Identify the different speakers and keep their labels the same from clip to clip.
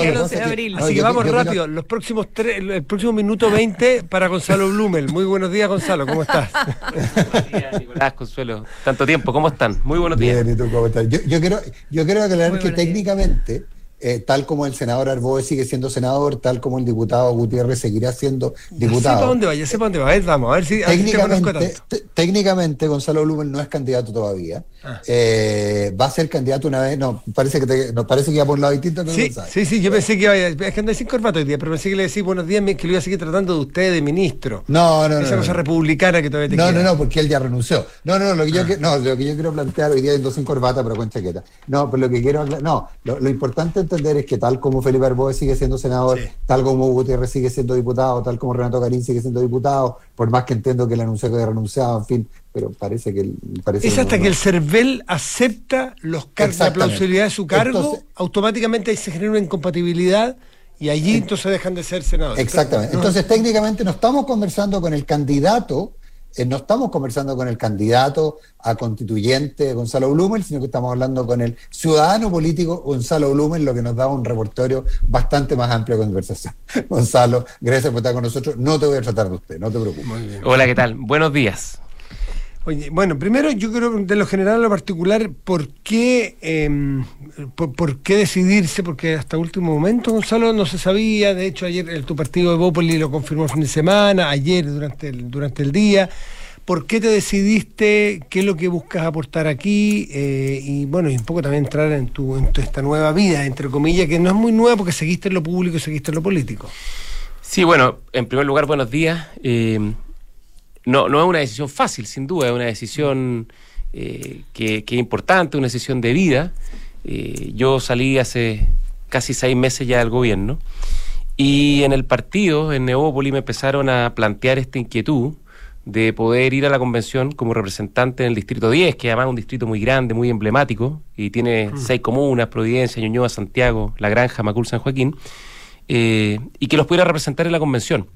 Speaker 1: el 11
Speaker 2: de abril.
Speaker 1: Así que vamos rápido, el próximo minuto 20 para Gonzalo Blumel. Muy buenos días, Gonzalo, ¿cómo estás?
Speaker 3: Buenos días, Nicolás, Consuelo. Tanto tiempo, ¿cómo están? Muy buenos días.
Speaker 4: Bien, ¿y tú cómo estás? Yo quiero aclarar que técnicamente, tal como el senador Arboe sigue siendo senador, tal como el diputado Gutiérrez seguirá siendo diputado.
Speaker 1: Sé para dónde va, vamos, a ver si
Speaker 4: técnicamente Gonzalo Blumel no es candidato todavía. Va a ser candidato una vez, parece que iba por un lado distinto.
Speaker 1: Sí, yo pensé que iba es que andé sin corbata hoy día, pero pensé que le decía buenos días, que lo iba a seguir tratando de usted de ministro. Esa cosa republicana que todavía te queda.
Speaker 4: No, porque él ya renunció. Lo que yo quiero plantear hoy día ando sin corbata, pero con chaqueta. Lo importante entender es que tal como Felipe Arboe sigue siendo senador, tal como Gutiérrez sigue siendo diputado, tal como Renato Garín sigue siendo diputado, por más que entiendo que él anunció que había renunciado, en fin, pero parece que
Speaker 1: que el CERVEL acepta los cargos de plausibilidad de su cargo, entonces, automáticamente ahí se genera una incompatibilidad y allí entonces dejan de ser senadores.
Speaker 4: Exactamente. Entonces técnicamente no estamos conversando con el candidato a constituyente Gonzalo Blumel, sino que estamos hablando con el ciudadano político Gonzalo Blumel, lo que nos da un repertorio bastante más amplio de conversación. Gonzalo, gracias por estar con nosotros. No te voy a tratar de usted, no te preocupes.
Speaker 3: Hola, ¿qué tal? Buenos días.
Speaker 1: Oye, bueno, primero yo creo de lo general a lo particular, ¿por qué decidirse? Porque hasta último momento, Gonzalo, no se sabía. De hecho, ayer tu partido de Bópoli lo confirmó el fin de semana, ayer durante el día. ¿Por qué te decidiste? ¿Qué es lo que buscas aportar aquí? Y un poco también entrar en esta nueva vida, entre comillas, que no es muy nueva porque seguiste en lo público y seguiste en lo político.
Speaker 3: Sí, bueno, en primer lugar, buenos días. No es una decisión fácil, sin duda, es una decisión que es importante, una decisión de vida. Yo salí hace casi 6 meses ya del gobierno y en el partido, en Neópolis, me empezaron a plantear esta inquietud de poder ir a la convención como representante en el Distrito 10, que además es un distrito muy grande, muy emblemático, y tiene 6 comunas: Providencia, Ñuñoa, Santiago, La Granja, Macul, San Joaquín, y que los pudiera representar en la convención.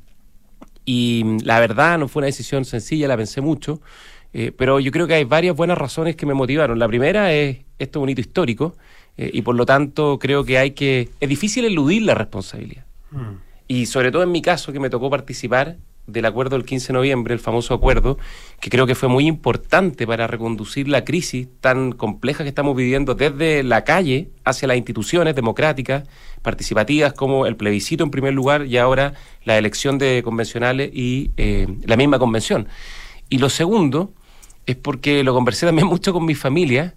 Speaker 3: Y la verdad no fue una decisión sencilla, la pensé mucho, pero yo creo que hay varias buenas razones que me motivaron. La primera es, esto es un hito histórico, y por lo tanto creo que es difícil eludir la responsabilidad. Y sobre todo en mi caso, que me tocó participar del acuerdo del 15 de noviembre, el famoso acuerdo, que creo que fue muy importante para reconducir la crisis tan compleja que estamos viviendo desde la calle hacia las instituciones democráticas, participativas, como el plebiscito en primer lugar y ahora la elección de convencionales y la misma convención. Y lo segundo es porque lo conversé también mucho con mi familia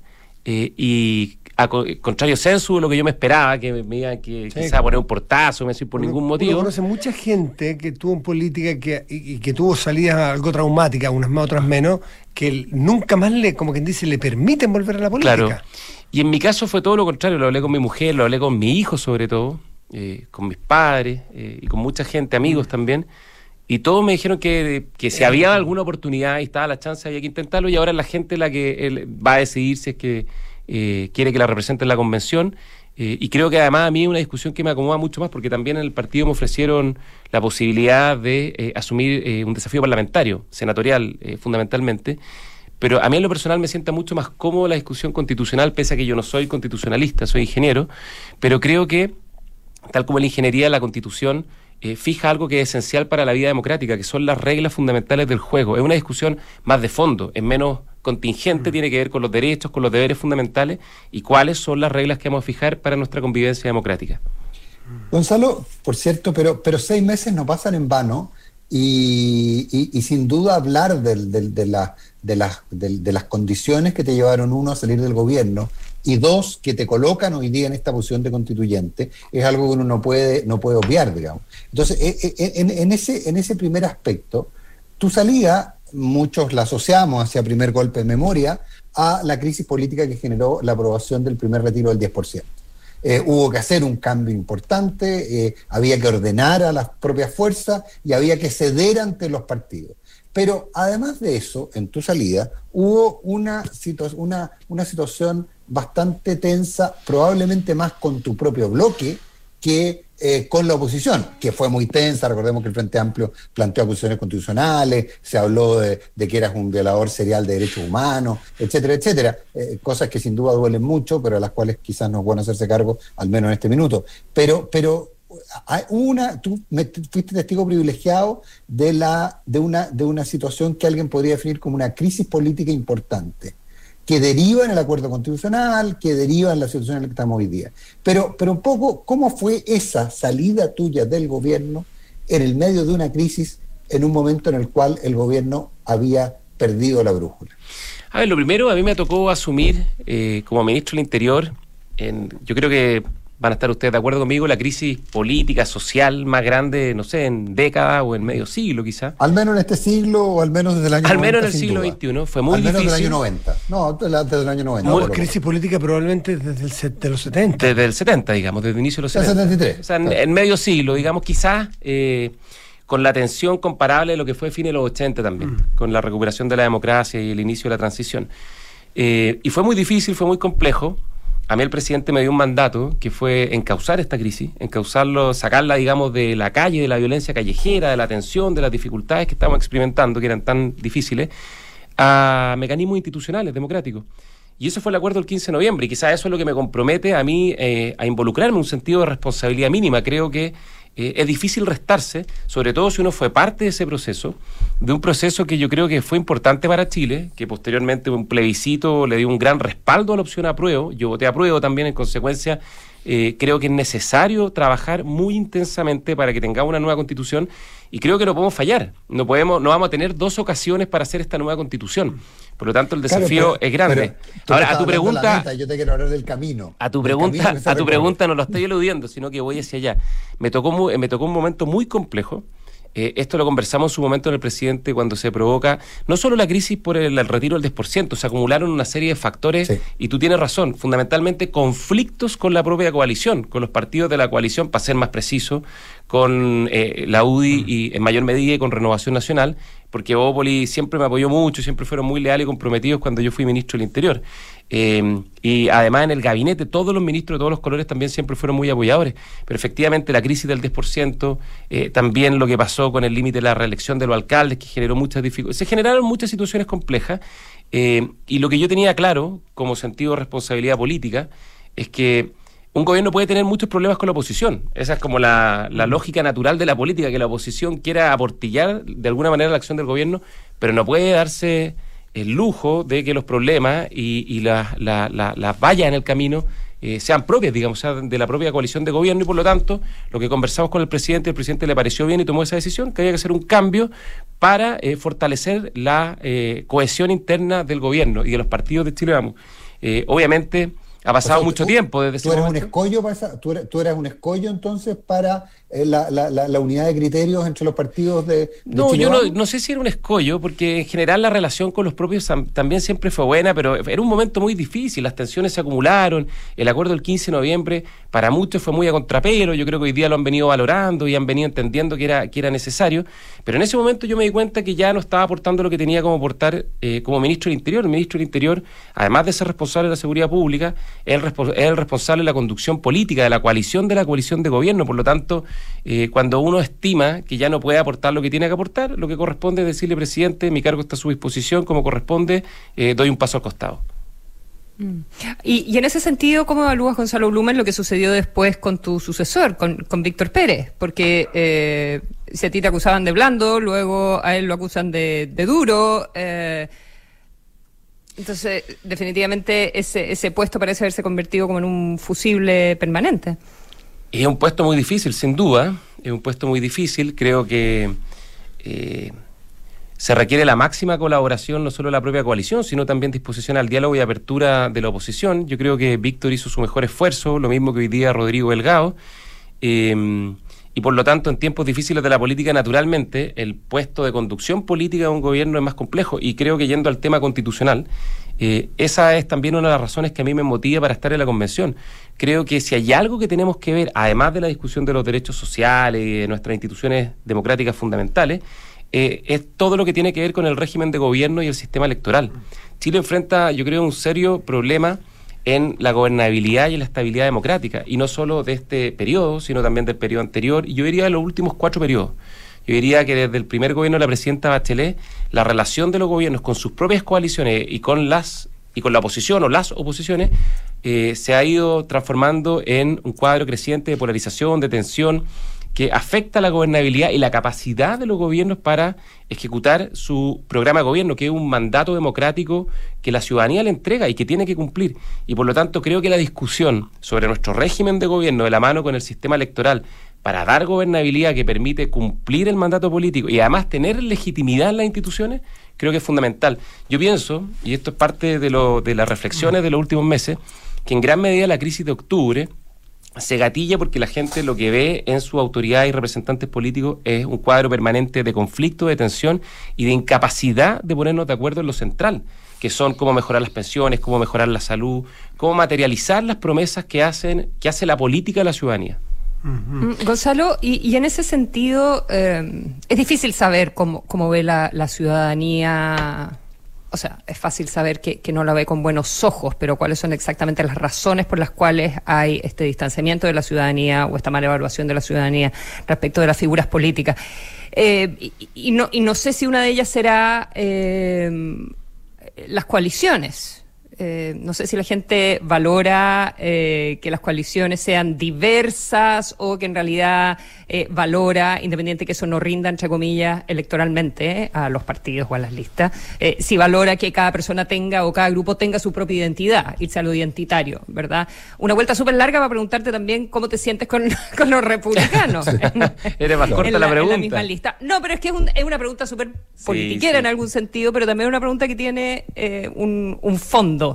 Speaker 3: y a contrario censo de lo que yo me esperaba, que me iban quizá a poner un portazo, me decir por ningún motivo.
Speaker 1: Uno conoce mucha gente que tuvo en política y que tuvo salidas algo traumáticas, unas más, otras menos, que nunca más como quien dice, le permiten volver a la política.
Speaker 3: Claro. Y en mi caso fue todo lo contrario, lo hablé con mi mujer, lo hablé con mi hijo sobre todo, con mis padres y con mucha gente, amigos también, y todos me dijeron que si había alguna oportunidad y estaba la chance, había que intentarlo, y ahora es la gente la que va a decidir si es que quiere que la represente en la convención, y creo que además a mí es una discusión que me acomoda mucho más, porque también en el partido me ofrecieron la posibilidad de asumir un desafío parlamentario, senatorial fundamentalmente, pero a mí en lo personal me sienta mucho más cómodo la discusión constitucional, pese a que yo no soy constitucionalista, soy ingeniero, pero creo que, tal como la ingeniería, la Constitución fija algo que es esencial para la vida democrática, que son las reglas fundamentales del juego. Es una discusión más de fondo, es menos contingente, tiene que ver con los derechos, con los deberes fundamentales y cuáles son las reglas que vamos a fijar para nuestra convivencia democrática.
Speaker 4: Gonzalo, por cierto, pero 6 meses no pasan en vano y sin duda hablar de las condiciones que te llevaron, uno, a salir del gobierno y dos, que te colocan hoy día en esta posición de constituyente, es algo que uno no puede obviar, digamos. Entonces, en ese primer aspecto, tu salida, muchos la asociamos hacia primer golpe de memoria, a la crisis política que generó la aprobación del primer retiro del 10%. Hubo que hacer un cambio importante, había que ordenar a las propias fuerzas y había que ceder ante los partidos. Pero además de eso, en tu salida, hubo una situación bastante tensa, probablemente más con tu propio bloque que con la oposición, que fue muy tensa. Recordemos que el Frente Amplio planteó acusaciones constitucionales, se habló de que eras un violador serial de derechos humanos, etcétera, etcétera. Cosas que sin duda duelen mucho, pero a las cuales quizás no es bueno hacerse cargo, al menos en este minuto. Pero tú fuiste testigo privilegiado de una situación que alguien podría definir como una crisis política importante, que deriva en el acuerdo constitucional, que deriva en la situación en la que estamos hoy día. Pero un poco, ¿cómo fue esa salida tuya del gobierno en el medio de una crisis, en un momento en el cual el gobierno había perdido la brújula?
Speaker 3: A ver, lo primero, a mí me tocó asumir como ministro del Interior, yo creo que van a estar ustedes de acuerdo conmigo, la crisis política, social más grande, no sé, en décadas o en medio siglo quizá.
Speaker 4: Al menos en este siglo, o al menos desde el año 90.
Speaker 3: Al menos en el siglo XXI, fue muy difícil.
Speaker 4: Al menos del año 90. No, desde el año 90.
Speaker 1: No, crisis política probablemente desde los 70.
Speaker 3: Desde el 70, digamos, desde el inicio de los 70.
Speaker 4: 73.
Speaker 3: O sea, en medio siglo, digamos, quizás con la tensión comparable de lo que fue fines de los 80 también, con la recuperación de la democracia y el inicio de la transición. Y fue muy difícil, fue muy complejo. A mí el presidente me dio un mandato que fue encauzar esta crisis, sacarla, digamos, de la calle, de la violencia callejera, de la tensión, de las dificultades que estábamos experimentando, que eran tan difíciles, a mecanismos institucionales, democráticos. Y eso fue el acuerdo del 15 de noviembre, y quizás eso es lo que me compromete a mí a involucrarme en un sentido de responsabilidad mínima. Creo que es difícil restarse, sobre todo si uno fue parte de ese proceso, de un proceso que yo creo que fue importante para Chile, que posteriormente un plebiscito le dio un gran respaldo a la opción apruebo. Yo voté apruebo también, en consecuencia. Creo que es necesario trabajar muy intensamente para que tengamos una nueva constitución, y creo que no podemos fallar. No vamos a tener dos ocasiones para hacer esta nueva constitución. Por lo tanto, el desafío es grande. Ahora, a tu pregunta,
Speaker 4: meta, yo te quiero hablar del camino.
Speaker 3: A tu pregunta no lo estoy eludiendo, sino que voy hacia allá. Me tocó un momento muy complejo. Esto lo conversamos en su momento en el presidente, cuando se provoca no solo la crisis por el retiro del 10%, se acumularon una serie de factores, sí. Y tú tienes razón, fundamentalmente conflictos con la propia coalición, con los partidos de la coalición, para ser más preciso, con la UDI y en mayor medida y con Renovación Nacional, porque Bópoli siempre me apoyó mucho, siempre fueron muy leales y comprometidos cuando yo fui ministro del Interior. Y además en el gabinete todos los ministros de todos los colores también siempre fueron muy apoyadores, pero efectivamente la crisis del 10%, también lo que pasó con el límite de la reelección de los alcaldes, que generó muchas dificultades, se generaron muchas situaciones complejas, y lo que yo tenía claro como sentido de responsabilidad política es que un gobierno puede tener muchos problemas con la oposición. Esa es como la lógica natural de la política, que la oposición quiera aportillar de alguna manera la acción del gobierno, pero no puede darse el lujo de que los problemas y las vallas en el camino sean propias, digamos, sea de la propia coalición de gobierno. Y por lo tanto, lo que conversamos con el presidente le pareció bien y tomó esa decisión, que había que hacer un cambio para fortalecer la cohesión interna del gobierno y de los partidos de Chile Vamos. Obviamente ha pasado mucho tiempo desde ese momento.
Speaker 4: ¿Tú eras un escollo entonces para la unidad de criterios entre los partidos de
Speaker 3: No,
Speaker 4: Chile
Speaker 3: yo
Speaker 4: Vamos?
Speaker 3: no sé si era un escollo, porque en general la relación con los propios también siempre fue buena, pero era un momento muy difícil, las tensiones se acumularon, el acuerdo del 15 de noviembre para muchos fue muy a contrapelo, yo creo que hoy día lo han venido valorando y han venido entendiendo que era necesario, pero en ese momento yo me di cuenta que ya no estaba aportando lo que tenía como aportar como ministro del Interior. El ministro del Interior, además de ser responsable de la seguridad pública, es el responsable de la conducción política de la coalición de gobierno. Por lo tanto, cuando uno estima que ya no puede aportar lo que tiene que aportar, lo que corresponde es decirle: presidente, mi cargo está a su disposición, como corresponde, doy un paso al costado.
Speaker 2: Y en ese sentido, ¿cómo evalúas, Gonzalo Blumen, lo que sucedió después con tu sucesor, con Víctor Pérez? Porque si a ti te acusaban de blando, luego a él lo acusan de duro. Entonces, definitivamente ese puesto parece haberse convertido como en un fusible permanente.
Speaker 3: Es un puesto muy difícil, sin duda. Es un puesto muy difícil. Creo que se requiere la máxima colaboración, no solo de la propia coalición, sino también disposición al diálogo y apertura de la oposición. Yo creo que Víctor hizo su mejor esfuerzo, lo mismo que hoy día Rodrigo Delgado. Y por lo tanto, en tiempos difíciles de la política, naturalmente, el puesto de conducción política de un gobierno es más complejo. Y creo que, yendo al tema constitucional, esa es también una de las razones que a mí me motiva para estar en la convención. Creo que si hay algo que tenemos que ver, además de la discusión de los derechos sociales y de nuestras instituciones democráticas fundamentales, es todo lo que tiene que ver con el régimen de gobierno y el sistema electoral. Chile enfrenta, yo creo, un serio problema en la gobernabilidad y en la estabilidad democrática, y no solo de este periodo, sino también del periodo anterior, y yo diría de los últimos 4 periodos. Yo diría que desde el primer gobierno de la presidenta Bachelet, la relación de los gobiernos con sus propias coaliciones y con la oposición o las oposiciones se ha ido transformando en un cuadro creciente de polarización, de tensión, que afecta la gobernabilidad y la capacidad de los gobiernos para ejecutar su programa de gobierno, que es un mandato democrático que la ciudadanía le entrega y que tiene que cumplir. Y por lo tanto creo que la discusión sobre nuestro régimen de gobierno de la mano con el sistema electoral para dar gobernabilidad que permite cumplir el mandato político y además tener legitimidad en las instituciones, creo que es fundamental. Yo pienso, y esto es parte de las reflexiones de los últimos meses, que en gran medida la crisis de octubre se gatilla porque la gente lo que ve en su autoridad y representantes políticos es un cuadro permanente de conflicto, de tensión y de incapacidad de ponernos de acuerdo en lo central, que son cómo mejorar las pensiones, cómo mejorar la salud, cómo materializar las promesas que hace la política de la ciudadanía.
Speaker 2: Gonzalo, y en ese sentido es difícil saber cómo ve la ciudadanía. O sea, es fácil saber que no la ve con buenos ojos, pero ¿cuáles son exactamente las razones por las cuales hay este distanciamiento de la ciudadanía o esta mala evaluación de la ciudadanía respecto de las figuras políticas? Y no sé si una de ellas será las coaliciones. No sé si la gente valora que las coaliciones sean diversas o que en realidad valora, independiente que eso no rinda, entre comillas, electoralmente a los partidos o a las listas, si valora que cada persona tenga o cada grupo tenga su propia identidad, irse a lo identitario, ¿verdad? Una vuelta súper larga para preguntarte también cómo te sientes con los republicanos.
Speaker 3: Eres más corta la pregunta.
Speaker 2: En la misma lista. No, pero es que es una pregunta súper politiquera en algún sentido, pero también una pregunta que tiene un fondo.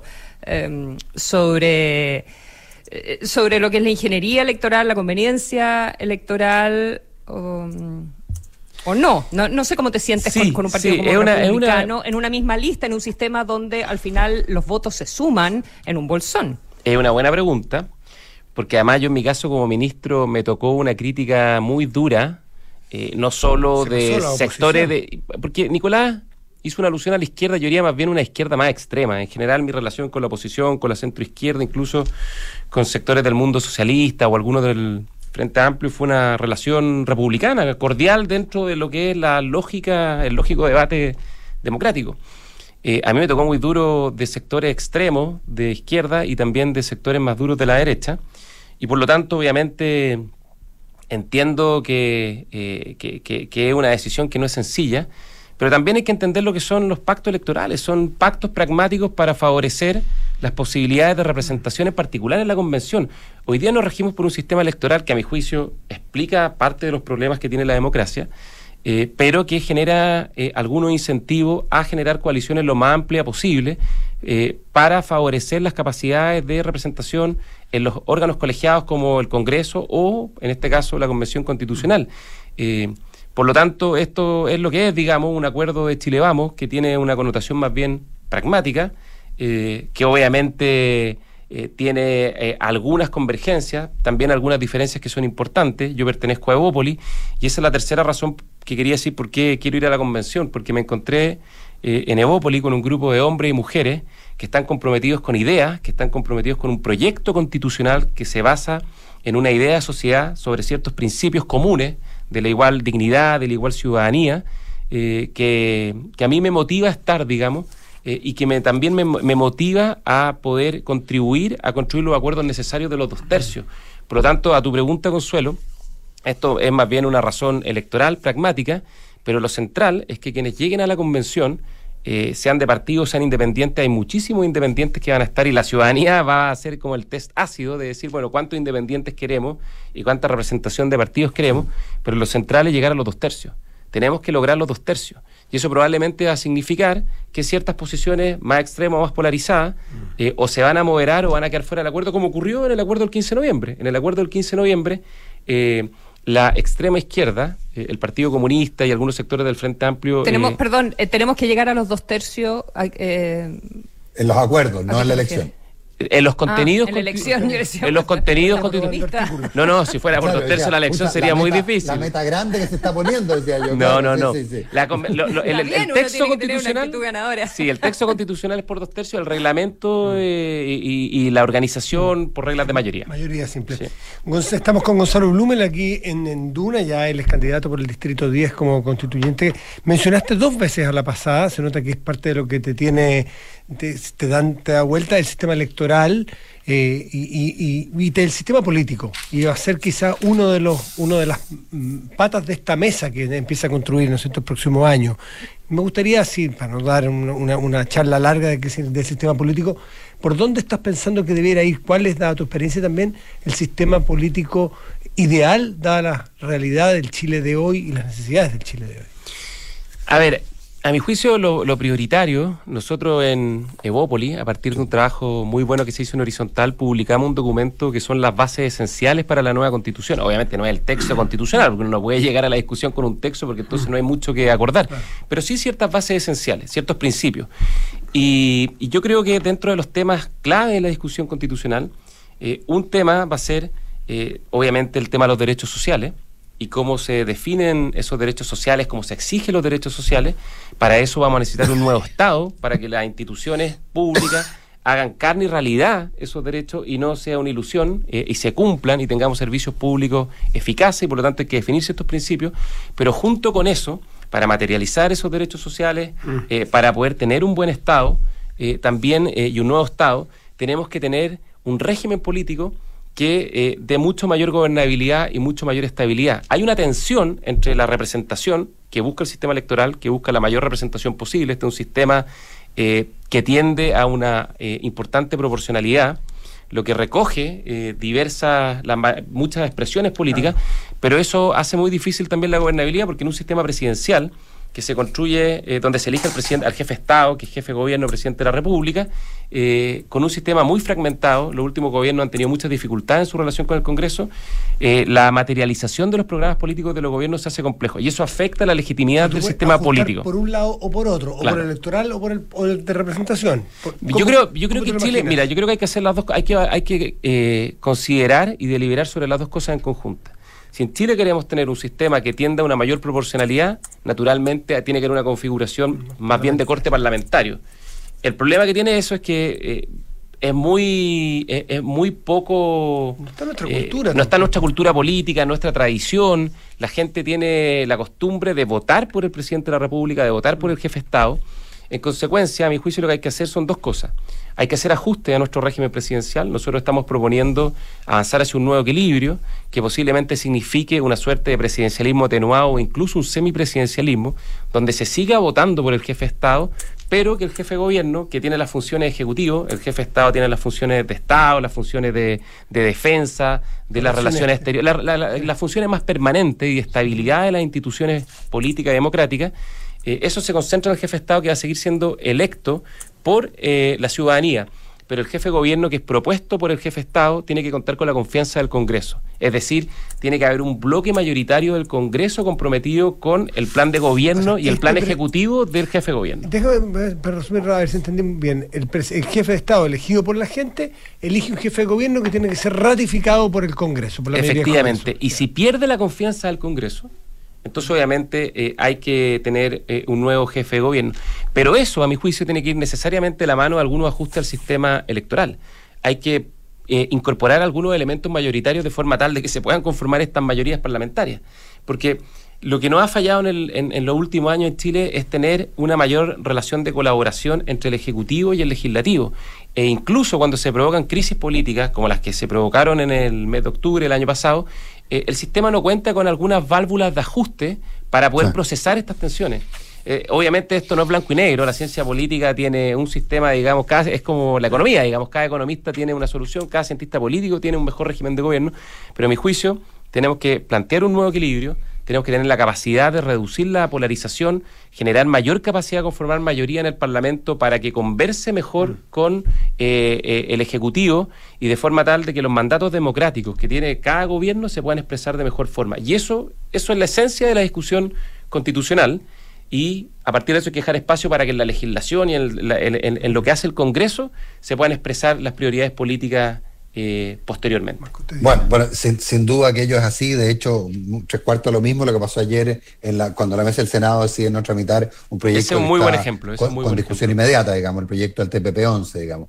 Speaker 2: Sobre lo que es la ingeniería electoral, la conveniencia electoral o no sé cómo te sientes con un partido como el republicano en una misma lista, en un sistema donde al final los votos se suman en un bolsón.
Speaker 3: Es una buena pregunta, porque además yo en mi caso como ministro me tocó una crítica muy dura, no solo de sectores porque Nicolás hizo una alusión a la izquierda, yo diría más bien una izquierda más extrema. En general, mi relación con la oposición, con la centroizquierda, incluso con sectores del mundo socialista o algunos del Frente Amplio, fue una relación republicana, cordial dentro de lo que es el lógico debate democrático. A mí me tocó muy duro de sectores extremos de izquierda y también de sectores más duros de la derecha, y por lo tanto, obviamente, entiendo que es una decisión que no es sencilla. Pero también hay que entender lo que son los pactos electorales. Son pactos pragmáticos para favorecer las posibilidades de representación, en particular en la convención. Hoy día nos regimos por un sistema electoral que, a mi juicio, explica parte de los problemas que tiene la democracia, pero que genera algunos incentivos a generar coaliciones lo más amplias posible para favorecer las capacidades de representación en los órganos colegiados como el Congreso o, en este caso, la Convención Constitucional. Por lo tanto, esto es lo que es, digamos, un acuerdo de Chile Vamos, que tiene una connotación más bien pragmática, que obviamente tiene algunas convergencias, también algunas diferencias que son importantes. Yo pertenezco a Evópolis, y esa es la tercera razón que quería decir por qué quiero ir a la convención, porque me encontré en Evópolis con un grupo de hombres y mujeres que están comprometidos con ideas, que están comprometidos con un proyecto constitucional que se basa en una idea de sociedad sobre ciertos principios comunes de la igual dignidad, de la igual ciudadanía, que a mí me motiva a estar, digamos, y que también me motiva a poder contribuir a construir los acuerdos necesarios de los 2 tercios. Por lo tanto, a tu pregunta, Consuelo, esto es más bien una razón electoral, pragmática, pero lo central es que quienes lleguen a la convención, sean de partidos, sean independientes, hay muchísimos independientes que van a estar, y la ciudadanía va a hacer como el test ácido de decir, bueno, cuántos independientes queremos y cuánta representación de partidos queremos, pero lo central es llegar a los 2 tercios. Tenemos que lograr los 2 tercios, y eso probablemente va a significar que ciertas posiciones más extremas o más polarizadas o se van a moderar o van a quedar fuera del acuerdo, como ocurrió en el acuerdo del 15 de noviembre. En el acuerdo del 15 de noviembre, la extrema izquierda, el Partido Comunista y algunos sectores del Frente Amplio... Tenemos
Speaker 2: que llegar a los 2 tercios...
Speaker 4: en los acuerdos, no en la elección.
Speaker 3: En los contenidos...
Speaker 2: en la elección, yo decía,
Speaker 3: en los contenidos constitucionales. No, si fuera por 2/3 la elección sería muy difícil.
Speaker 4: La meta grande que se está poniendo, decía yo.
Speaker 3: No.
Speaker 4: Sí.
Speaker 3: El texto constitucional... Sí, el texto constitucional es por 2/3, el reglamento y la organización por reglas de mayoría.
Speaker 1: Mayoría simple.
Speaker 3: Sí.
Speaker 1: Estamos con Gonzalo Blumen aquí en Duna, ya él es candidato por el Distrito 10 como constituyente. Mencionaste 2 veces a la pasada, se nota que es parte de lo que te tiene... Te da vuelta el sistema electoral y el sistema político, y va a ser quizá uno de las patas de esta mesa que empieza a construir, ¿no es cierto?, el próximo año. Me gustaría, sí, para no dar una charla larga del sistema político, ¿por dónde estás pensando que debiera ir? ¿Cuál es, dada tu experiencia también, el sistema político ideal, dada la realidad del Chile de hoy y las necesidades del Chile de hoy?
Speaker 3: A ver, a mi juicio, lo prioritario, nosotros en Evópolis, a partir de un trabajo muy bueno que se hizo en Horizontal, publicamos un documento que son las bases esenciales para la nueva Constitución. Obviamente no es el texto constitucional, porque uno no puede llegar a la discusión con un texto, porque entonces no hay mucho que acordar, pero sí ciertas bases esenciales, ciertos principios. Y yo creo que dentro de los temas clave de la discusión constitucional, un tema va a ser, obviamente, el tema de los derechos sociales, y cómo se definen esos derechos sociales, cómo se exigen los derechos sociales. Para eso vamos a necesitar un nuevo Estado, para que las instituciones públicas hagan carne y realidad esos derechos y no sea una ilusión, y se cumplan y tengamos servicios públicos eficaces, y por lo tanto hay que definir ciertos principios, pero junto con eso, para materializar esos derechos sociales, para poder tener un buen Estado también y un nuevo Estado, tenemos que tener un régimen político que dé mucho mayor gobernabilidad y mucho mayor estabilidad. Hay una tensión entre la representación que busca el sistema electoral, que busca la mayor representación posible. Este es un sistema que tiende a una importante proporcionalidad, lo que recoge muchas expresiones políticas, pero eso hace muy difícil también la gobernabilidad, porque en un sistema presidencial que se construye, donde se elige al presidente, al jefe de Estado, que es jefe de gobierno, presidente de la República, con un sistema muy fragmentado. Los últimos gobiernos han tenido muchas dificultades en su relación con el Congreso. La materialización de los programas políticos de los gobiernos se hace complejo, y eso afecta la legitimidad del sistema político.
Speaker 1: Por un lado o por otro, claro. O por el electoral o por el de representación.
Speaker 3: Yo creo que Chile, mira, yo creo que hay que hacer las dos, hay que considerar y deliberar sobre las dos cosas en conjunto. Si en Chile queremos tener un sistema que tienda a una mayor proporcionalidad, naturalmente tiene que haber una configuración más bien de corte parlamentario. El problema que tiene eso es que es muy poco...
Speaker 1: No está nuestra cultura.
Speaker 3: No está nuestra cultura política, nuestra tradición. La gente tiene la costumbre de votar por el presidente de la República, de votar por el jefe de Estado. En consecuencia, a mi juicio, lo que hay que hacer son dos cosas. Hay que hacer ajustes a nuestro régimen presidencial. Nosotros estamos proponiendo avanzar hacia un nuevo equilibrio que posiblemente signifique una suerte de presidencialismo atenuado o incluso un semipresidencialismo, donde se siga votando por el jefe de Estado, pero que el jefe de gobierno, que tiene las funciones ejecutivas, el jefe de Estado tiene las funciones de Estado, las funciones de defensa, de las relaciones exteriores, las funciones más permanentes y de estabilidad de las instituciones políticas y democráticas. Eso se concentra en el jefe de Estado, que va a seguir siendo electo por la ciudadanía, pero el jefe de gobierno, que es propuesto por el jefe de Estado, tiene que contar con la confianza del Congreso. Es decir, tiene que haber un bloque mayoritario del Congreso comprometido con el plan de gobierno y el plan ejecutivo del jefe de gobierno.
Speaker 1: Déjame, para resumir, a ver si entendí bien. El jefe de Estado elegido por la gente elige un jefe de gobierno que tiene que ser ratificado por el Congreso. Por la
Speaker 3: efectivamente. Y si pierde la confianza del Congreso, entonces obviamente hay que tener un nuevo jefe de gobierno. Pero eso, a mi juicio, tiene que ir necesariamente de la mano de algunos ajustes al sistema electoral. Hay que incorporar algunos elementos mayoritarios de forma tal de que se puedan conformar estas mayorías parlamentarias. Porque lo que nos ha fallado en los últimos años en Chile es tener una mayor relación de colaboración entre el Ejecutivo y el Legislativo. E incluso cuando se provocan crisis políticas, como las que se provocaron en el mes de octubre del año pasado, el sistema no cuenta con algunas válvulas de ajuste para poder procesar estas tensiones. Obviamente esto no es blanco y negro. La ciencia política tiene un sistema, digamos, es como la economía, digamos, cada economista tiene una solución, cada cientista político tiene un mejor régimen de gobierno, pero a mi juicio tenemos que plantear un nuevo equilibrio. Tenemos que tener la capacidad de reducir la polarización, generar mayor capacidad de conformar mayoría en el Parlamento para que converse mejor con el Ejecutivo, y de forma tal de que los mandatos democráticos que tiene cada gobierno se puedan expresar de mejor forma. Y eso es la esencia de la discusión constitucional. y a partir de eso hay que dejar espacio para que en la legislación y en lo que hace el Congreso se puedan expresar las prioridades políticas posteriormente.
Speaker 4: Bueno, sin duda que ello es así. De hecho, 3/4 lo mismo lo que pasó ayer cuando la mesa del Senado decide no tramitar un proyecto.
Speaker 3: Ese es un muy buen ejemplo.
Speaker 4: Con discusión inmediata, digamos, el proyecto del TPP-11, digamos.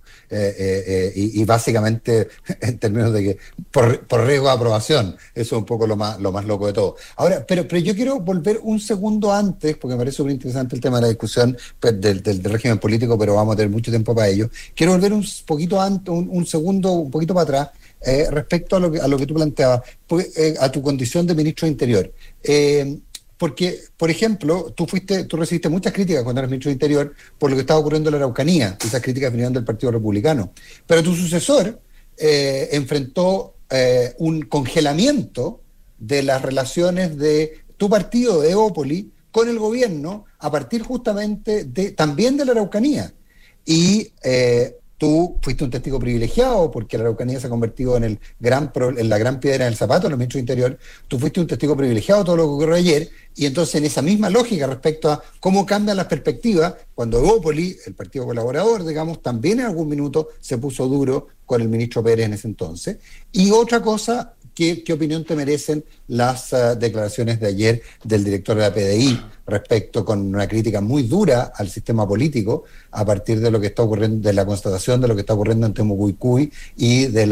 Speaker 4: Y básicamente, en términos de que por riesgo de aprobación, eso es un poco lo más loco de todo. Ahora, pero yo quiero volver un segundo antes, porque me parece súper interesante el tema de la discusión del régimen político, pero vamos a tener mucho tiempo para ello. Quiero volver un poquito antes, un poquito para atrás, respecto a lo que tú planteabas, a tu condición de ministro de Interior. Porque, por ejemplo, tú recibiste muchas críticas cuando eras ministro de Interior por lo que estaba ocurriendo en la Araucanía. Esas críticas vinieron del Partido Republicano. Pero tu sucesor enfrentó un congelamiento de las relaciones de tu partido, de Evópoli, con el gobierno, a partir justamente también de la Araucanía. Y tú fuiste un testigo privilegiado porque la Araucanía se ha convertido en la gran piedra en el zapato de los ministros de Interior. Tú fuiste un testigo privilegiado de todo lo que ocurrió ayer, y entonces en esa misma lógica respecto a cómo cambian las perspectivas, cuando Evópoli, el partido colaborador, digamos, también en algún minuto se puso duro con el ministro Pérez en ese entonces. Y otra cosa, ¿qué opinión te merecen las declaraciones de ayer del director de la PDI respecto con una crítica muy dura al sistema político a partir de lo que está ocurriendo, de la constatación de lo que está ocurriendo en Temucuicui y de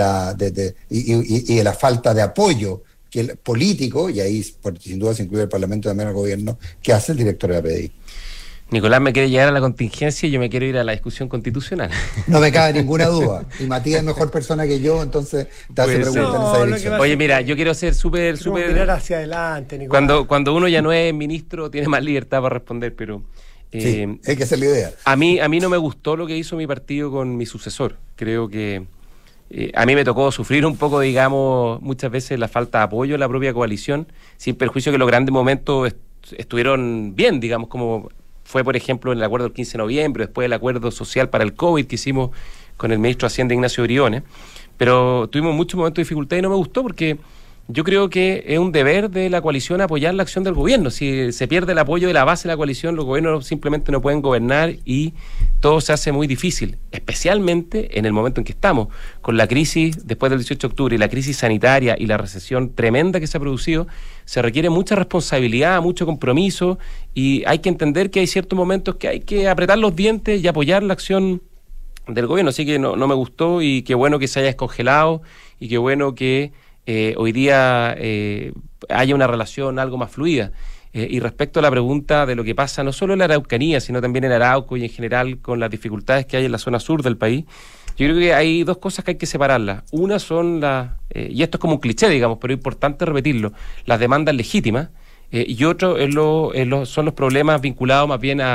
Speaker 4: la falta de apoyo que el político, y ahí sin duda se incluye el Parlamento también al gobierno, que hace el director de la PDI?
Speaker 3: Nicolás me quiere llegar a la contingencia y yo me quiero ir a la discusión constitucional.
Speaker 4: No me cabe ninguna duda. Y Matías es mejor persona que yo, entonces te hace preguntas en esa dirección.
Speaker 3: Oye, mira, yo quiero ser súper...
Speaker 1: mirar hacia adelante, Nicolás.
Speaker 3: Cuando uno ya no es ministro, tiene más libertad para responder, pero...
Speaker 4: sí, hay que hacer la idea.
Speaker 3: A mí no me gustó lo que hizo mi partido con mi sucesor. Creo que a mí me tocó sufrir un poco, digamos, muchas veces la falta de apoyo de la propia coalición, sin perjuicio que los grandes momentos estuvieron bien, digamos, como... fue, por ejemplo, en el acuerdo del 15 de noviembre, después el acuerdo social para el COVID que hicimos con el ministro de Hacienda, Ignacio Briones, pero tuvimos muchos momentos de dificultad y no me gustó porque yo creo que es un deber de la coalición apoyar la acción del gobierno. Si se pierde el apoyo de la base de la coalición, los gobiernos simplemente no pueden gobernar y todo se hace muy difícil, especialmente en el momento en que estamos, con la crisis después del 18 de octubre y la crisis sanitaria y la recesión tremenda que se ha producido. Se requiere mucha responsabilidad, mucho compromiso, y hay que entender que hay ciertos momentos que hay que apretar los dientes y apoyar la acción del gobierno. Así que no me gustó, y qué bueno que se haya descongelado y qué bueno que hoy día haya una relación algo más fluida. Y respecto a la pregunta de lo que pasa no solo en la Araucanía, sino también en Arauco y en general con las dificultades que hay en la zona sur del país, yo creo que hay dos cosas que hay que separarlas. Una son y esto es como un cliché, digamos, pero es importante repetirlo, las demandas legítimas, y otro son los problemas vinculados más bien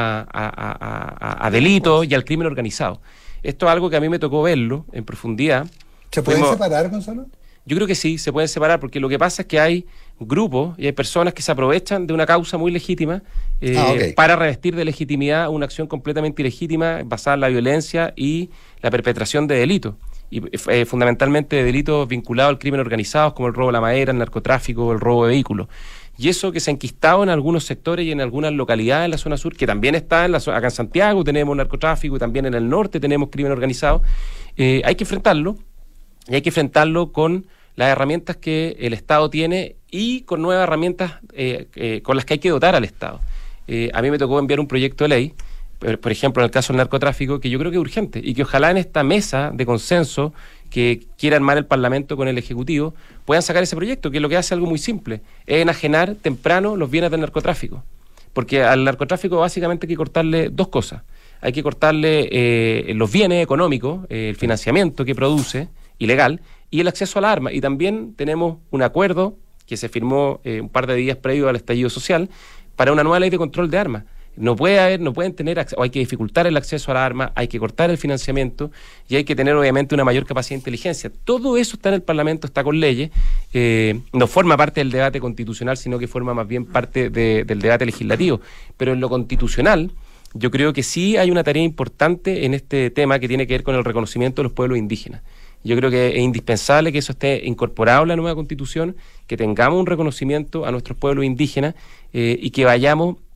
Speaker 3: a delitos y al crimen organizado. Esto es algo que a mí me tocó verlo en profundidad.
Speaker 4: ¿Se pueden separar, Gonzalo?
Speaker 3: Yo creo que sí, se pueden separar, porque lo que pasa es que hay grupos y hay personas que se aprovechan de una causa muy legítima para revestir de legitimidad una acción completamente ilegítima basada en la violencia y la perpetración de delitos, y fundamentalmente de delitos vinculados al crimen organizado, como el robo de la madera, el narcotráfico, el robo de vehículos. Y eso que se ha enquistado en algunos sectores y en algunas localidades en la zona sur, que también está acá en Santiago tenemos narcotráfico y también en el norte tenemos crimen organizado, hay que enfrentarlo. Y hay que enfrentarlo con las herramientas que el Estado tiene y con nuevas herramientas con las que hay que dotar al Estado. A mí me tocó enviar un proyecto de ley, por ejemplo, en el caso del narcotráfico, que yo creo que es urgente y que ojalá en esta mesa de consenso que quiera armar el Parlamento con el Ejecutivo puedan sacar ese proyecto, que lo que hace algo muy simple, es enajenar temprano los bienes del narcotráfico. Porque al narcotráfico básicamente hay que cortarle dos cosas. Hay que cortarle los bienes económicos, el financiamiento que produce, ilegal, y el acceso a la arma. Y también tenemos un acuerdo que se firmó un par de días previo al estallido social para una nueva ley de control de armas. No pueden tener, o hay que dificultar el acceso a la arma, hay que cortar el financiamiento y hay que tener obviamente una mayor capacidad de inteligencia. Todo eso está en el Parlamento, está con leyes, no forma parte del debate constitucional, sino que forma más bien parte del debate legislativo. Pero en lo constitucional, yo creo que sí hay una tarea importante en este tema que tiene que ver con el reconocimiento de los pueblos indígenas. Yo creo que es indispensable que eso esté incorporado en la nueva Constitución, que tengamos un reconocimiento a nuestros pueblos indígenas y que vayamos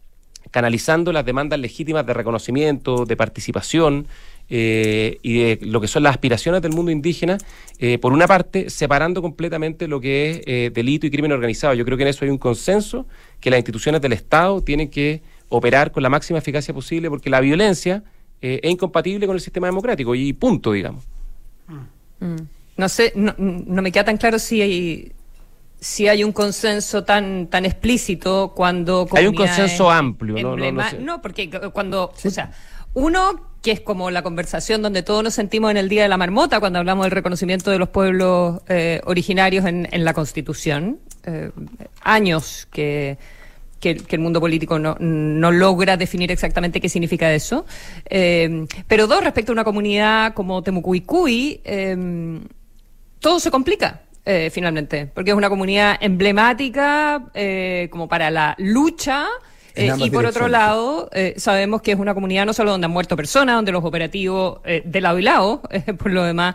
Speaker 3: canalizando las demandas legítimas de reconocimiento, de participación y de lo que son las aspiraciones del mundo indígena, por una parte, separando completamente lo que es delito y crimen organizado. Yo creo que en eso hay un consenso, que las instituciones del Estado tienen que operar con la máxima eficacia posible, porque la violencia es incompatible con el sistema democrático, y punto, digamos.
Speaker 2: No sé, no me queda tan claro si hay un consenso tan explícito cuando...
Speaker 3: Hay un consenso amplio,
Speaker 2: no sé. No, porque cuando... Sí. O sea, uno, que es como la conversación donde todos nos sentimos en el Día de la Marmota, cuando hablamos del reconocimiento de los pueblos originarios en la Constitución. Años que el mundo político no logra definir exactamente qué significa eso. Pero dos, respecto a una comunidad como Temucuicui, todo se complica. Finalmente, porque es una comunidad emblemática como para la lucha, y por otro lado sabemos que es una comunidad no solo donde han muerto personas, donde los operativos de lado y lado, por lo demás,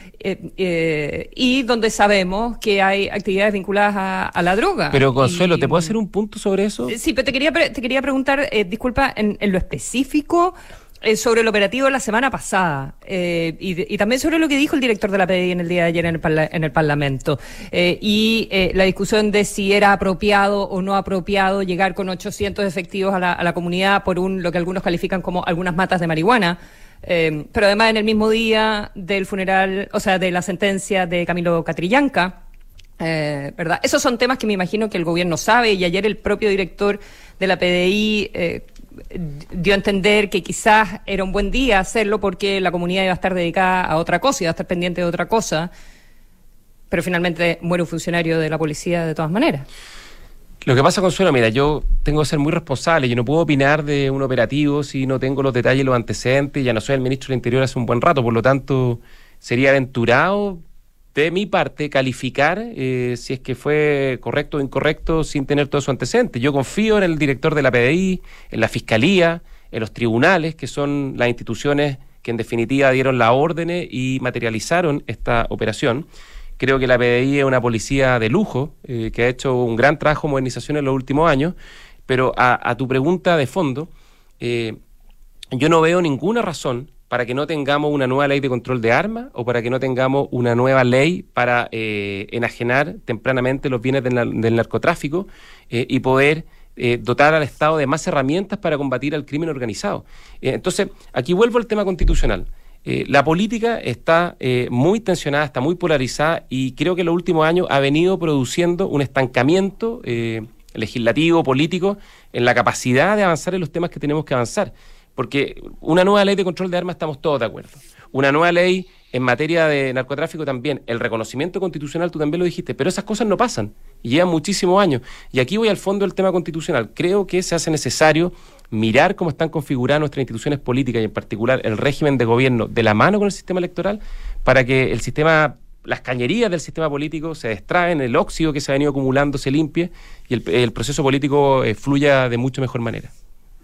Speaker 2: y donde sabemos que hay actividades vinculadas a la droga.
Speaker 3: Pero Consuelo, ¿te puedo hacer un punto sobre eso?
Speaker 2: Sí, pero te quería preguntar, disculpa, en lo específico, sobre el operativo de la semana pasada, y también sobre lo que dijo el director de la PDI en el día de ayer en el Parlamento, y la discusión de si era apropiado o no apropiado llegar con 800 efectivos a la comunidad por lo que algunos califican como algunas matas de marihuana, pero además en el mismo día del funeral, o sea, de la sentencia de Camilo Catrillanca, ¿verdad? Esos son temas que me imagino que el gobierno sabe, y ayer el propio director de la PDI dio a entender que quizás era un buen día hacerlo porque la comunidad iba a estar dedicada a otra cosa, iba a estar pendiente de otra cosa, pero finalmente muere un funcionario de la policía de todas maneras.
Speaker 3: Lo que pasa, Consuelo, mira, yo tengo que ser muy responsable, yo no puedo opinar de un operativo si no tengo los detalles, los antecedentes, ya no soy el ministro del Interior hace un buen rato, por lo tanto sería aventurado de mi parte calificar si es que fue correcto o incorrecto sin tener todo su antecedente. Yo confío en el director de la PDI, en la Fiscalía, en los tribunales, que son las instituciones que en definitiva dieron las órdenes y materializaron esta operación. Creo que la PDI es una policía de lujo, que ha hecho un gran trabajo de modernización en los últimos años, pero a tu pregunta de fondo, yo no veo ninguna razón para que no tengamos una nueva ley de control de armas o para que no tengamos una nueva ley para enajenar tempranamente los bienes del narcotráfico y poder dotar al Estado de más herramientas para combatir al crimen organizado. Entonces, aquí vuelvo al tema constitucional. La política está muy tensionada, está muy polarizada, y creo que en los últimos años ha venido produciendo un estancamiento legislativo, político, en la capacidad de avanzar en los temas que tenemos que avanzar. Porque una nueva ley de control de armas estamos todos de acuerdo. Una nueva ley en materia de narcotráfico también. El reconocimiento constitucional, tú también lo dijiste, pero esas cosas no pasan y llevan muchísimos años. Y aquí voy al fondo del tema constitucional. Creo que se hace necesario mirar cómo están configuradas nuestras instituciones políticas y en particular el régimen de gobierno de la mano con el sistema electoral para que el sistema, las cañerías del sistema político se destraen, el óxido que se ha venido acumulando se limpie y el proceso político fluya de mucho mejor manera.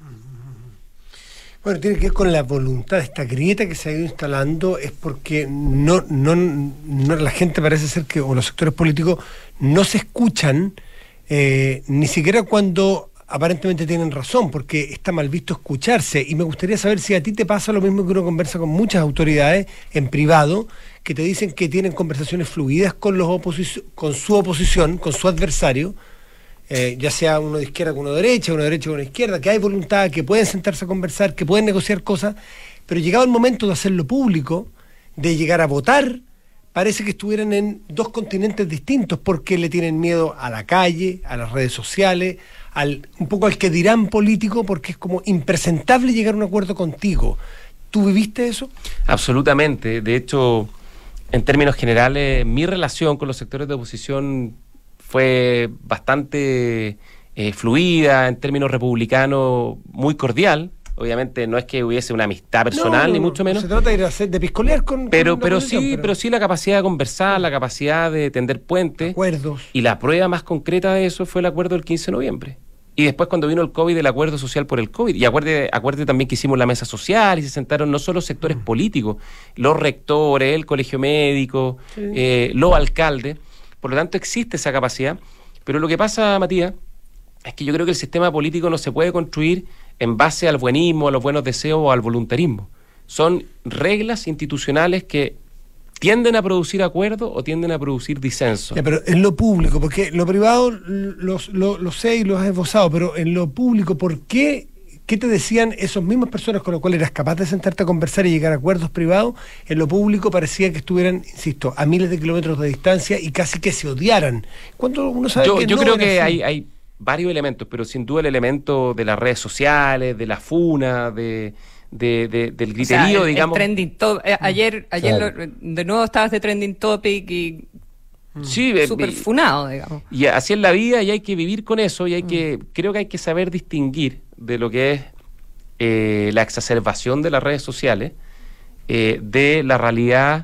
Speaker 1: Bueno, tiene que ver con la voluntad, esta grieta que se ha ido instalando, es porque no la gente parece ser que, o los sectores políticos, no se escuchan, ni siquiera cuando aparentemente tienen razón, porque está mal visto escucharse. Y me gustaría saber si a ti te pasa lo mismo, que uno conversa con muchas autoridades en privado, que te dicen que tienen conversaciones fluidas con con su oposición, con su adversario, ya sea uno de izquierda con uno de derecha con una izquierda, que hay voluntad, que pueden sentarse a conversar, que pueden negociar cosas, pero llegado el momento de hacerlo público, de llegar a votar, parece que estuvieran en dos continentes distintos, porque le tienen miedo a la calle, a las redes sociales, un poco al que dirán político, porque es como impresentable llegar a un acuerdo contigo. ¿Tú viviste eso?
Speaker 3: Absolutamente. De hecho, en términos generales, mi relación con los sectores de oposición fue bastante fluida, en términos republicanos, muy cordial. Obviamente no es que hubiese una amistad personal, ni mucho menos.
Speaker 1: Se trata de piscolear con
Speaker 3: pero sí la capacidad de conversar, la capacidad de tender puentes.
Speaker 1: Acuerdos.
Speaker 3: Y la prueba más concreta de eso fue el acuerdo del 15 de noviembre. Y después, cuando vino el COVID, el acuerdo social por el COVID. Y acuerde también que hicimos la mesa social y se sentaron no solo sectores políticos, los rectores, el colegio médico, los alcaldes. Por lo tanto, existe esa capacidad. Pero lo que pasa, Matías, es que yo creo que el sistema político no se puede construir en base al buenismo, a los buenos deseos o al voluntarismo. Son reglas institucionales que tienden a producir acuerdos o tienden a producir disensos.
Speaker 1: Ya, pero en lo público, porque lo privado lo sé y lo has esbozado, pero en lo público, ¿por qué? ¿Qué te decían esas mismas personas con las cuales eras capaz de sentarte a conversar y llegar a acuerdos privados? En lo público parecía que estuvieran, insisto, a miles de kilómetros de distancia y casi que se odiaran. ¿Cuánto uno sabe que
Speaker 3: yo
Speaker 1: no
Speaker 3: creo
Speaker 1: era
Speaker 3: que
Speaker 1: así?
Speaker 3: hay varios elementos, pero sin duda el elemento de las redes sociales, de la funa, del griterío, digamos.
Speaker 2: El trending ayer
Speaker 4: Claro.
Speaker 2: de nuevo estabas de trending topic y
Speaker 3: Sí,
Speaker 2: súper funado, digamos.
Speaker 3: y así es la vida y hay que vivir con eso y creo que hay que saber distinguir de lo que es la exacerbación de las redes sociales de la realidad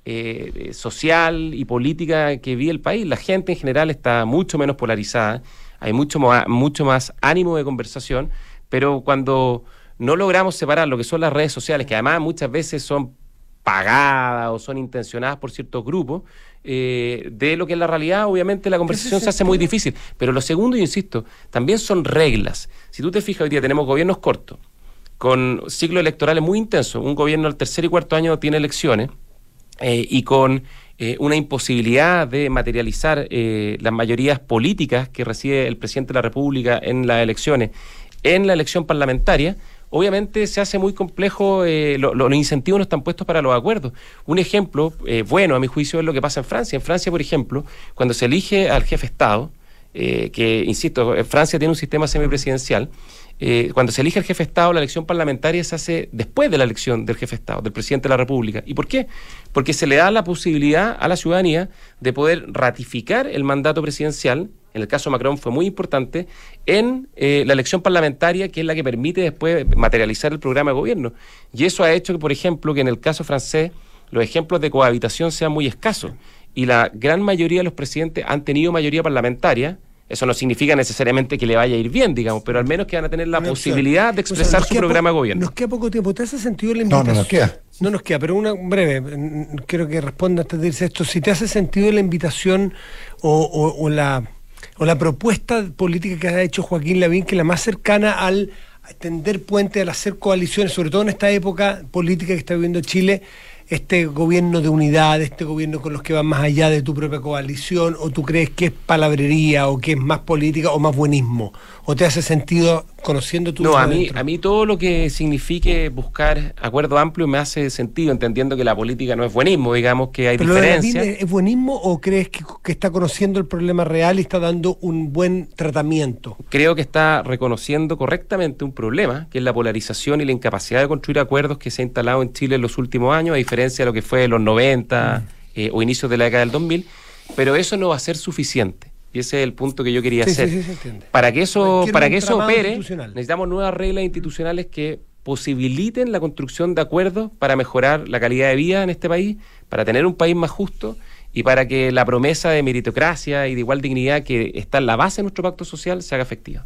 Speaker 3: social y política que vive el país. La gente en general está mucho menos polarizada, hay mucho más ánimo de conversación, pero cuando no logramos separar lo que son las redes sociales, que además muchas veces son pagadas o son intencionadas por ciertos grupos, de lo que es la realidad, obviamente la conversación se hace muy difícil. Pero lo segundo, yo insisto, también son reglas. Si tú te fijas, hoy día tenemos gobiernos cortos, con ciclos electorales muy intensos. Un gobierno al tercer y cuarto año tiene elecciones, y con una imposibilidad de materializar las mayorías políticas que recibe el presidente de la República en las elecciones, en la elección parlamentaria. Obviamente se hace muy complejo, los incentivos no están puestos para los acuerdos. Un ejemplo bueno, a mi juicio, es lo que pasa en Francia. En Francia, por ejemplo, cuando se elige al jefe de Estado, que, insisto, Francia tiene un sistema semipresidencial, cuando se elige al jefe de Estado, la elección parlamentaria se hace después de la elección del jefe de Estado, del presidente de la República. ¿Y por qué? Porque se le da la posibilidad a la ciudadanía de poder ratificar el mandato presidencial. En el caso de Macron fue muy importante, en la elección parlamentaria, que es la que permite después materializar el programa de gobierno. Y eso ha hecho que, por ejemplo, que en el caso francés los ejemplos de cohabitación sean muy escasos. Y la gran mayoría de los presidentes han tenido mayoría parlamentaria. Eso no significa necesariamente que le vaya a ir bien, digamos, pero al menos que van a tener la posibilidad de expresar su programa de gobierno.
Speaker 1: Nos queda poco tiempo. ¿Te hace sentido la
Speaker 4: No,
Speaker 1: invitación?
Speaker 4: no nos queda.
Speaker 1: No nos queda, pero una breve. Quiero que responda antes de irse esto. Si te hace sentido la invitación o la propuesta política que ha hecho Joaquín Lavín, que es la más cercana al tender puente, al hacer coaliciones, sobre todo en esta época política que está viviendo Chile, este gobierno de unidad, este gobierno con los que van más allá de tu propia coalición, o tú crees que es palabrería, o que es más política, o más buenismo, o te hace sentido conociendo tu...
Speaker 3: No, a mí todo lo que signifique buscar acuerdo amplio me hace sentido, entendiendo que la política no es buenismo, digamos que hay
Speaker 1: ¿Pero lo de
Speaker 3: diferencias.
Speaker 1: Lavín es buenismo, o crees que está conociendo el problema real y está dando un buen tratamiento?
Speaker 3: Creo que está reconociendo correctamente un problema, que es la polarización y la incapacidad de construir acuerdos que se ha instalado en Chile en los últimos años, a diferencia de lo que fue en los 90 o inicios de la década del 2000, pero eso no va a ser suficiente. Y ese es el punto que yo quería hacer.
Speaker 1: Sí, se entiende.
Speaker 3: Para que eso opere,
Speaker 1: institucional.
Speaker 3: necesitamos nuevas reglas institucionales que posibiliten la construcción de acuerdos para mejorar la calidad de vida en este país, para tener un país más justo y para que la promesa de meritocracia y de igual dignidad que está en la base de nuestro pacto social se haga efectiva.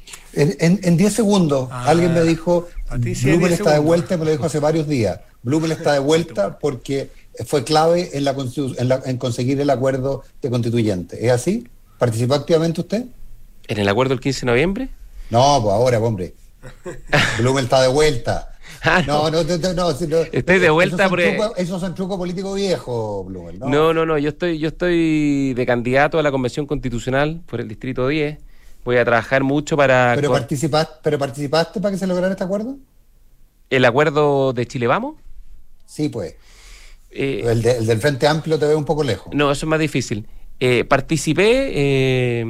Speaker 4: En 10 segundos, alguien me dijo,
Speaker 1: Patricia,
Speaker 4: Blumel
Speaker 1: 10
Speaker 4: está de
Speaker 1: segundos.
Speaker 4: vuelta, me lo dijo hace varios días. Blumel está de vuelta porque fue clave en conseguir el acuerdo de constituyente. ¿Es así? ¿Participó activamente usted?
Speaker 3: ¿En el acuerdo del 15 de noviembre?
Speaker 4: No, pues ahora, hombre. Blumel está de vuelta. No.
Speaker 3: Estoy de vuelta
Speaker 4: Esos son trucos políticos viejos, Blumel.
Speaker 3: No, yo estoy de candidato a la Convención Constitucional por el Distrito 10. Voy a trabajar mucho para...
Speaker 4: ¿Pero participaste para que se lograra este acuerdo?
Speaker 3: ¿El acuerdo de Chile Vamos?
Speaker 4: Sí, pues. El del Frente Amplio te ve un poco lejos.
Speaker 3: No, eso es más difícil. Participé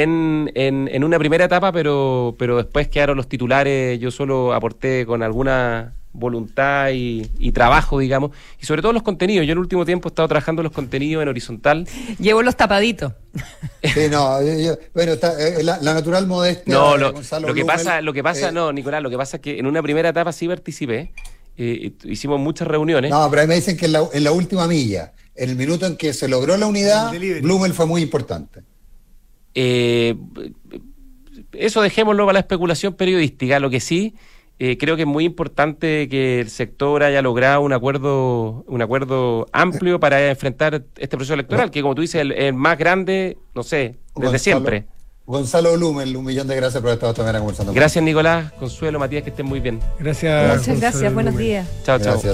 Speaker 3: en una primera etapa, pero después quedaron los titulares. Yo solo aporté con alguna voluntad y trabajo, digamos, y sobre todo los contenidos. Yo en el último tiempo he estado trabajando los contenidos en horizontal.
Speaker 2: Llevo los tapaditos.
Speaker 4: Sí, no, bueno, está, la natural modestia
Speaker 3: No,
Speaker 4: de Gonzalo
Speaker 3: lo que
Speaker 4: Blumel,
Speaker 3: pasa, no, Nicolás, lo que pasa es que en una primera etapa sí participé, hicimos muchas reuniones.
Speaker 4: No, pero ahí me dicen que en la última milla, en el minuto en que se logró la unidad, Blumel fue muy importante.
Speaker 3: Eso dejémoslo para la especulación periodística. Lo que sí, creo que es muy importante que el sector haya logrado un acuerdo amplio para enfrentar este proceso electoral, que como tú dices, el más grande, no sé, desde siempre.
Speaker 4: Gonzalo Blumen, un millón de gracias por haber estado esta mañana conversando.
Speaker 3: Gracias, Nicolás, Consuelo, Matías, que estén muy bien.
Speaker 1: Gracias.
Speaker 2: Muchas gracias, buenos días.
Speaker 3: Chao, chao.
Speaker 4: Gracias.